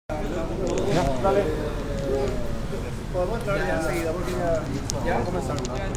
Ya, dale. Podemos entrar ya enseguida porque ya va a comenzar.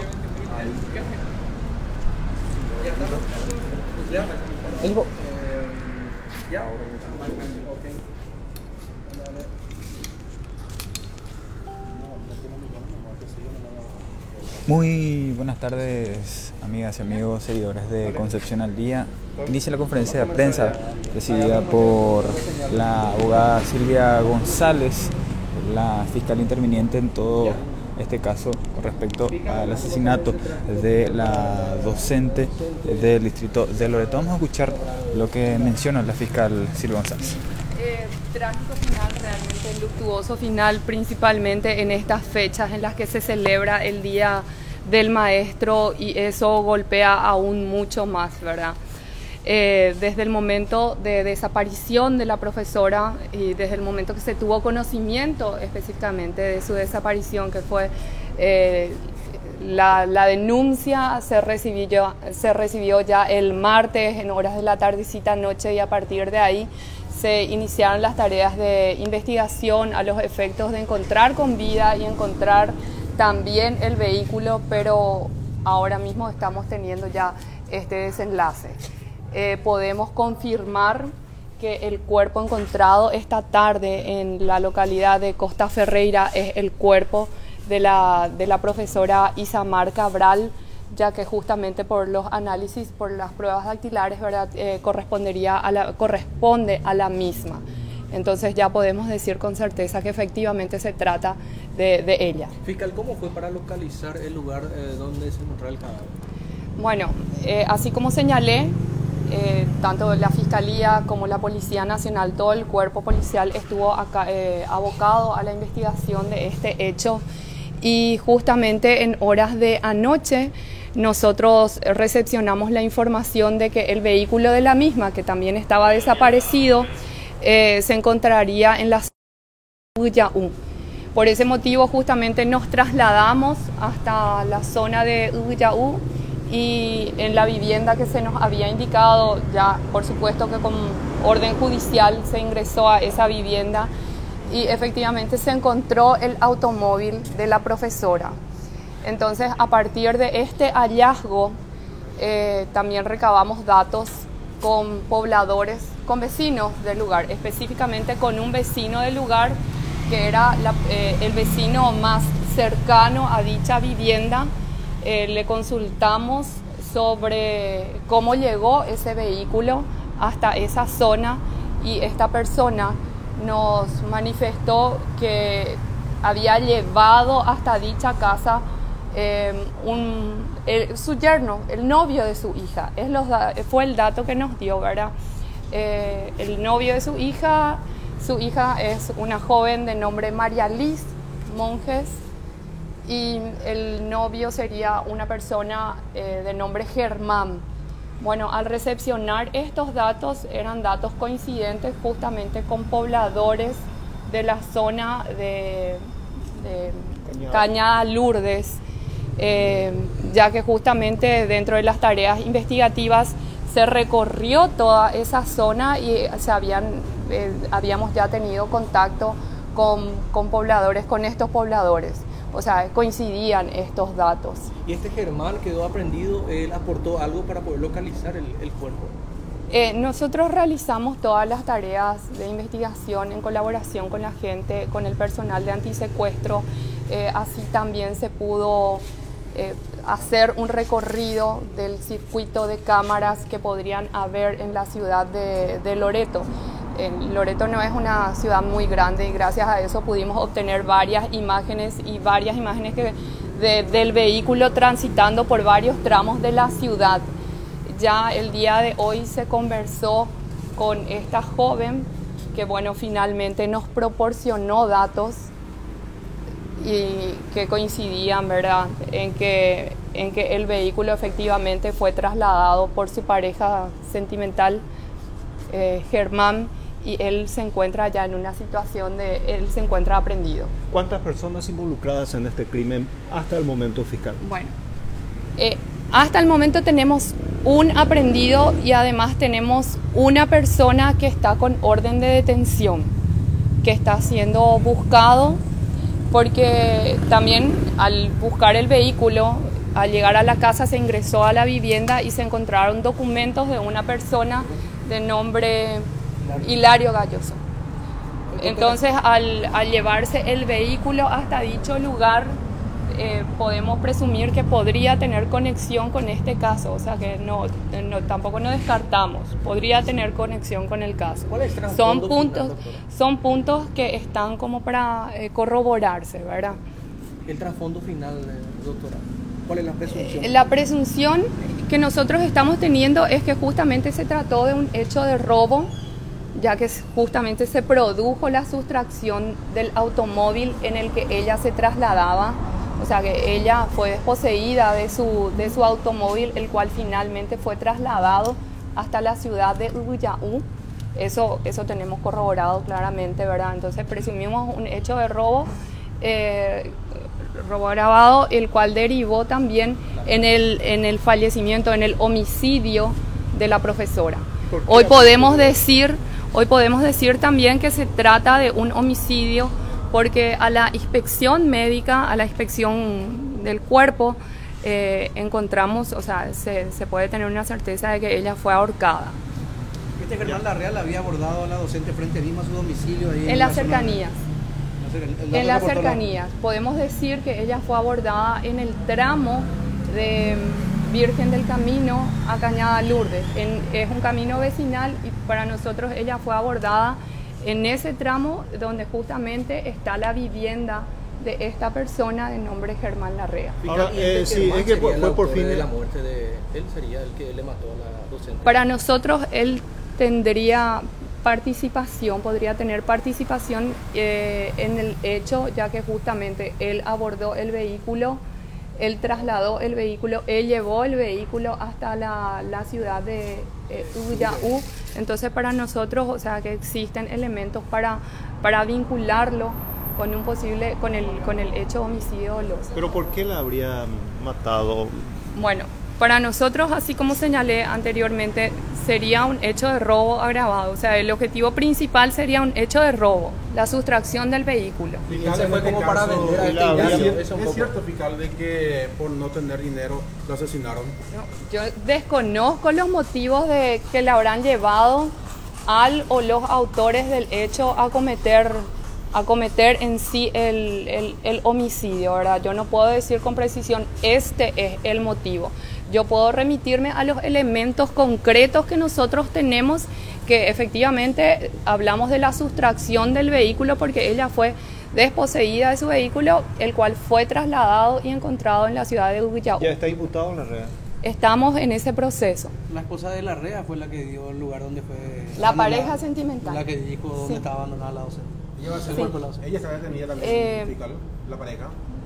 Ya. Elijo. Ya. Ok. Muy buenas tardes, amigas y amigos, seguidores de Concepción al Día. Inicia la conferencia de prensa presidida por la abogada Silvia González, la fiscal interviniente en todo este caso con respecto al asesinato de la docente del distrito de Loreto. Vamos a escuchar lo que menciona la fiscal Silvia González. Trágico final, realmente luctuoso final, principalmente en estas fechas en las que se celebra el Día del Maestro, y eso golpea aún mucho más, ¿verdad? Desde el momento de desaparición de la profesora y desde el momento que se tuvo conocimiento específicamente de su desaparición, que fue la denuncia se recibió ya el martes en horas de la tardecita noche, y a partir de ahí se iniciaron las tareas de investigación a los efectos de encontrar con vida y encontrar también el vehículo, pero ahora mismo estamos teniendo ya este desenlace. Podemos confirmar que el cuerpo encontrado esta tarde en la localidad de Costa Ferreira es el cuerpo de la profesora Isamar Cabral, ya que justamente por los análisis, por las pruebas dactilares, ¿verdad? Corresponde a la misma. Entonces ya podemos decir con certeza que efectivamente se trata de ella. Fiscal, ¿cómo fue para localizar el lugar donde se encontraba el cadáver? Bueno, así como señalé, tanto la Fiscalía como la Policía Nacional, todo el cuerpo policial estuvo acá, abocado a la investigación de este hecho, y justamente en horas de anoche nosotros recepcionamos la información de que el vehículo de la misma, que también estaba desaparecido, se encontraría en la zona de Uyaú. Por ese motivo justamente nos trasladamos hasta la zona de Uyaú, y en la vivienda que se nos había indicado, ya por supuesto que con orden judicial se ingresó a esa vivienda y efectivamente se encontró el automóvil de la profesora. Entonces, a partir de este hallazgo, también recabamos datos con pobladores, con vecinos del lugar, específicamente con un vecino del lugar que era el vecino más cercano a dicha vivienda. Le consultamos sobre cómo llegó ese vehículo hasta esa zona, y esta persona nos manifestó que había llevado hasta dicha casa su yerno, el novio de su hija. Fue el dato que nos dio, ¿verdad? El novio de su hija es una joven de nombre María Liz Monjes, y el novio sería una persona de nombre Germán. Bueno, al recepcionar estos datos, eran datos coincidentes justamente con pobladores de la zona de Cañada Lourdes, ya que justamente dentro de las tareas investigativas se recorrió toda esa zona y habíamos ya tenido contacto con pobladores, con estos pobladores. O sea, coincidían estos datos. ¿Y este Germán quedó aprendido? ¿Él aportó algo para poder localizar el cuerpo? Nosotros realizamos todas las tareas de investigación en colaboración con la gente, con el personal de antisecuestro. Así también se pudo hacer un recorrido del circuito de cámaras que podrían haber en la ciudad de Loreto. Loreto no es una ciudad muy grande, y gracias a eso pudimos obtener varias imágenes del vehículo transitando por varios tramos de la ciudad. Ya el día de hoy se conversó con esta joven que, bueno, finalmente nos proporcionó datos y que coincidían, ¿verdad?, en que el vehículo efectivamente fue trasladado por su pareja sentimental, Germán, y él se encuentra ya en una situación él se encuentra aprehendido. ¿Cuántas personas involucradas en este crimen hasta el momento, fiscal? Bueno, hasta el momento tenemos un aprehendido y además tenemos una persona que está con orden de detención. que está siendo buscado, porque también al buscar el vehículo, al llegar a la casa se ingresó a la vivienda y se encontraron documentos de una persona de nombre Hilario Galloso. Entonces, al llevarse el vehículo hasta dicho lugar, podemos presumir que podría tener conexión con este caso, o sea que tampoco no descartamos, podría tener conexión con el caso. ¿Cuál es el trasfondo final, doctora? Son puntos que están como para corroborarse, ¿verdad? El trasfondo final, doctora. ¿Cuál es la presunción? La presunción que nosotros estamos teniendo es que justamente se trató de un hecho de robo, ya que justamente se produjo la sustracción del automóvil en el que ella se trasladaba. O sea que ella fue desposeída de su automóvil, el cual finalmente fue trasladado hasta la ciudad de Ubuyaú. Eso tenemos corroborado claramente, ¿verdad? Entonces presumimos un hecho de robo, robo agravado, el cual derivó también en el fallecimiento, en el homicidio de la profesora. Hoy podemos decir también que se trata de un homicidio, porque a la inspección médica, a la inspección del cuerpo, encontramos, o sea, se puede tener una certeza de que ella fue ahorcada. Germán Larrea la había abordado a la docente frente mismo a su domicilio. Ahí En las cercanías. En las reportó cercanías. Podemos decir que ella fue abordada en el tramo de Virgen del Camino a Cañada Lourdes. Es un camino vecinal y para nosotros ella fue abordada en ese tramo donde justamente está la vivienda de esta persona de nombre Germán Larrea. Ahora, sí, es que fue por fin de la muerte de él, sería el que le mató a la docente. Para nosotros él tendría participación, podría tener participación en el hecho, ya que justamente él abordó el vehículo, él trasladó el vehículo, él llevó el vehículo hasta la ciudad de Ubuyaú. Entonces para nosotros, o sea, que existen elementos para vincularlo con un posible, con el hecho de homicidio doloso. ¿Pero por qué la habría matado? Bueno, para nosotros, así como señalé anteriormente, sería un hecho de robo agravado. O sea, el objetivo principal sería un hecho de robo, la sustracción del vehículo. Fiscal, se fue como para vender a este. ¿Es cierto, fiscal, de que por no tener dinero lo asesinaron? No, yo desconozco los motivos de que le habrán llevado al o los autores del hecho a cometer en sí el homicidio, ¿verdad? Yo no puedo decir con precisión este es el motivo. Yo puedo remitirme a los elementos concretos que nosotros tenemos, que efectivamente hablamos de la sustracción del vehículo porque ella fue desposeída de su vehículo, el cual fue trasladado y encontrado en la ciudad de Ubuyaú. ¿Ya está imputado en la red? Estamos en ese proceso. La esposa de Larrea fue la que dio el lugar donde fue... La pareja sentimental. La que dijo dónde estaba abandonada la docente. Ella está detenida también, fiscal, la pareja.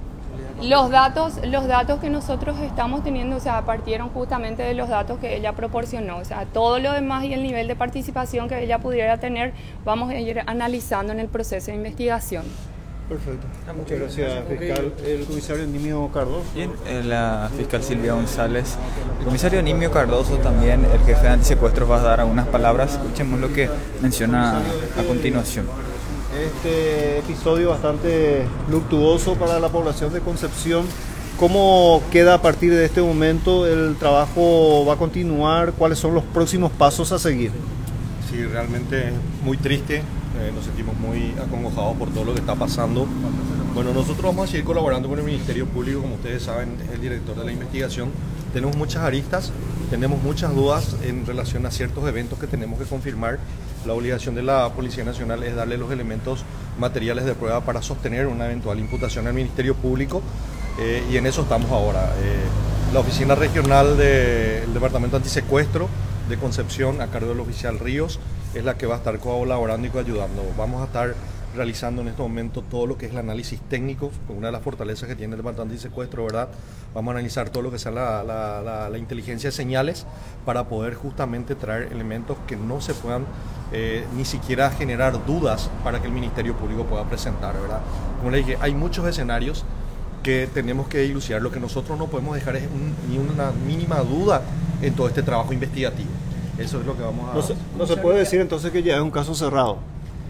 Los datos que nosotros estamos teniendo, o sea, partieron justamente de los datos que ella proporcionó. O sea, todo lo demás y el nivel de participación que ella pudiera tener, vamos a ir analizando en el proceso de investigación. Perfecto. Muchas gracias, fiscal. El comisario Nimio Cardoso. Bien, la fiscal Silvia González. El comisario Nimio Cardoso también, el jefe de antisecuestros, va a dar algunas palabras. Escuchemos lo que menciona a continuación. Este episodio bastante luctuoso para la población de Concepción. ¿Cómo queda a partir de este momento? ¿El trabajo va a continuar? ¿Cuáles son los próximos pasos a seguir? Sí, realmente es muy triste. Nos sentimos muy acongojados por todo lo que está pasando. Bueno, nosotros vamos a seguir colaborando con el Ministerio Público, como ustedes saben, es el director de la investigación. Tenemos muchas aristas, tenemos muchas dudas en relación a ciertos eventos que tenemos que confirmar. La obligación de la Policía Nacional es darle los elementos materiales de prueba para sostener una eventual imputación al Ministerio Público y en eso estamos ahora. La Oficina Regional del Departamento Antisecuestro de Concepción, a cargo del oficial Ríos, es la que va a estar colaborando y ayudando. Vamos a estar realizando en este momento todo lo que es el análisis técnico, con una de las fortalezas que tiene el Departamento Antisecuestro, ¿verdad? Vamos a analizar todo lo que sea la inteligencia de señales para poder justamente traer elementos que no se puedan ni siquiera generar dudas para que el Ministerio Público pueda presentar, ¿verdad? Como le dije, hay muchos escenarios que tenemos que dilucidar. Lo que nosotros no podemos dejar es ni una mínima duda en todo este trabajo investigativo. Eso es lo que vamos a... No se puede decir entonces que ya es un caso cerrado.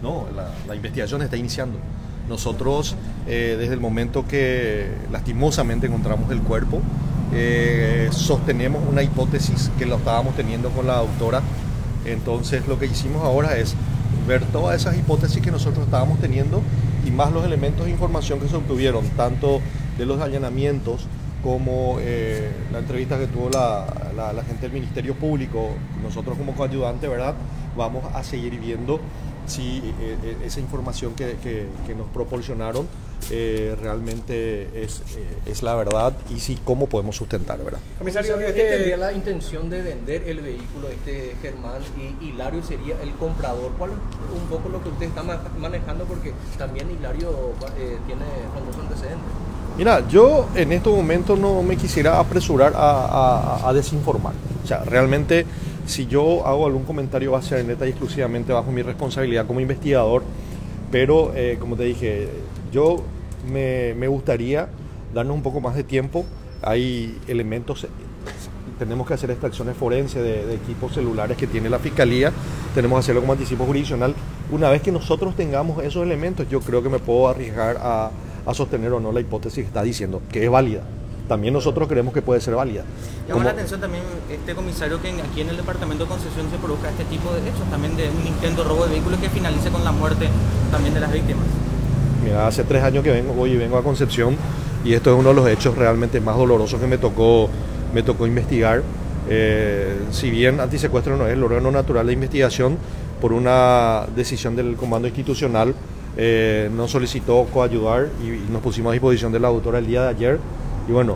No, la investigación está iniciando. Nosotros, desde el momento que lastimosamente encontramos el cuerpo, sostenemos una hipótesis que lo estábamos teniendo con la doctora. Entonces lo que hicimos ahora es ver todas esas hipótesis que nosotros estábamos teniendo y más los elementos de información que se obtuvieron, tanto de los allanamientos como la entrevista que tuvo la gente del Ministerio Público. Nosotros como coayudante, ¿verdad?, vamos a seguir viendo si esa información que nos proporcionaron realmente es la verdad y si cómo podemos sustentar, ¿verdad? Comisario, ¿tendría la intención de vender el vehículo Germán y Hilario sería el comprador? ¿Cuál es un poco lo que usted está manejando? Porque también Hilario tiene famosos antecedentes. Mira, yo en estos momentos no me quisiera apresurar a desinformar. O sea, realmente, si yo hago algún comentario va a ser neta y exclusivamente bajo mi responsabilidad como investigador, pero como te dije, yo me gustaría darnos un poco más de tiempo. Hay elementos, tenemos que hacer extracciones forenses de equipos celulares que tiene la Fiscalía, tenemos que hacerlo como anticipo jurisdiccional. Una vez que nosotros tengamos esos elementos, yo creo que me puedo arriesgar a sostener o no la hipótesis que está diciendo, que es válida. También nosotros creemos que puede ser válida. Llama la atención también, comisario, que aquí en el departamento de Concepción se produzca este tipo de hechos, también de un intento de robo de vehículos que finalice con la muerte también de las víctimas. Mira, hace 3 años que vengo a Concepción y esto es uno de los hechos realmente más dolorosos que me tocó investigar. Si bien antisecuestro no es el órgano natural de investigación, por una decisión del comando institucional nos solicitó coayudar y nos pusimos a disposición de la autora el día de ayer. Y bueno,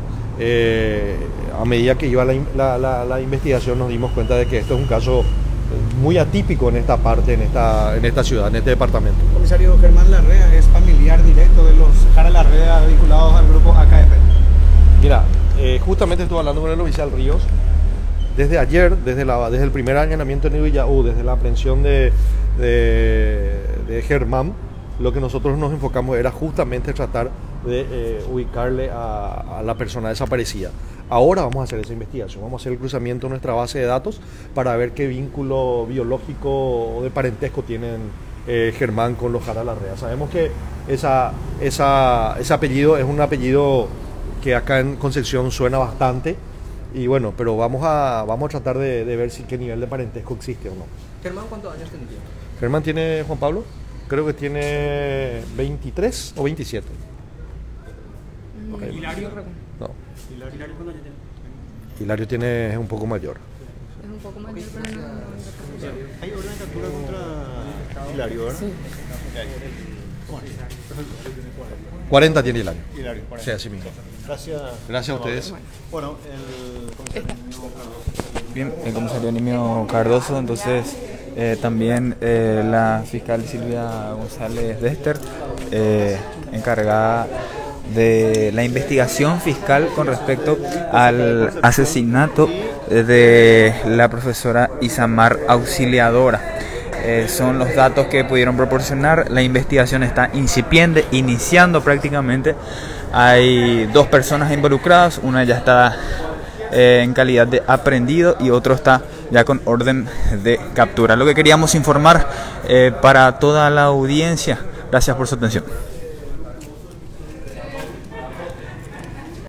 a medida que iba la investigación nos dimos cuenta de que esto es un caso muy atípico en esta parte, en esta ciudad, en este departamento. Comisario, Germán Larrea es familiar directo de los Jara Larrea vinculados al grupo AKP. Mira, justamente estuve hablando con el oficial Ríos. Desde ayer, desde el primer allanamiento en Villaú, desde la aprehensión de Germán, lo que nosotros nos enfocamos era justamente tratar de ubicarle a la persona desaparecida. Ahora vamos a hacer esa investigación, vamos a hacer el cruzamiento de nuestra base de datos para ver qué vínculo biológico o de parentesco tienen Germán con los Jara Larrea. Sabemos que ese apellido es un apellido que acá en Concepción suena bastante y bueno, pero vamos a tratar de ver qué nivel de parentesco existe o no. ¿Germán cuántos años tendría? Germán tiene, Juan Pablo, creo que tiene 23 o 27. Okay. Hilario, no. Hilario cuántos años Hilario es un poco mayor. Es un poco mayor, pero no. ¿Hay orden de captura contra Hilario, verdad? Sí. 40 tiene Hilario. Hilario, 40. Sí, así mismo. Gracias a ustedes. Bueno, el comisario Bien, el comisario Nimio Cardoso, entonces también la fiscal Silvia González Dester, encargada de la investigación fiscal con respecto al asesinato de la profesora Isamar Auxiliadora. Son los datos que pudieron proporcionar. La investigación está incipiente, iniciando prácticamente. Hay 2 personas involucradas, una ya está en calidad de aprehendido y otro está ya con orden de captura. Lo que queríamos informar para toda la audiencia. Gracias por su atención.